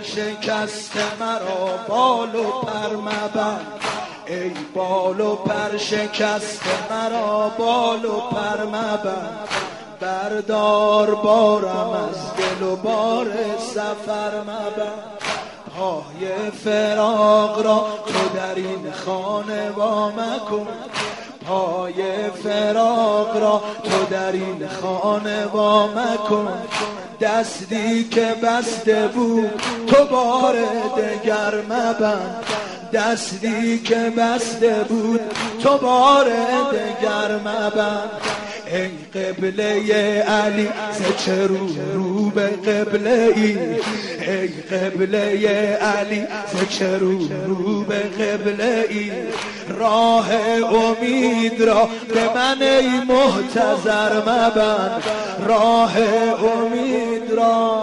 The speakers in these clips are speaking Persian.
شکسته مرا بال و پر مبند، ای بال و پر شکسته مرا بال و پر مبند. بردار بارم از دل و بار سفر مبند، پای فراق را تو در این خانه وا مکن، پای فراق را تو در این خانه وا مکن. دستی که بسته بود تو بار دگر مبند، دستی که بسته بود تو بار دگر مبند. ای قبله علی ز چه رو به قبله ای، ای قبله علی ز چه رو به قبله ای. راه امید را به من ای محتضر مبند، راه امید را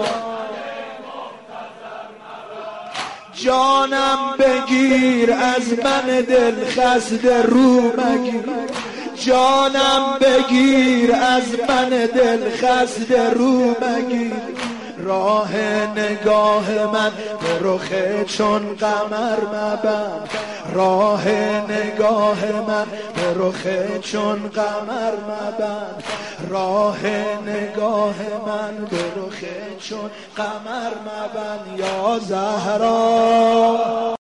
جانم بگیر از من دل خسته رو مگیر، جانم بگیر از من دل خسته رو مگیر. راه نگاه من به رخ چون قمر مبند، راه نگاه من به رخ چون قمر مبند، راه نگاه من به رخ چون قمر مبند. یا زهرا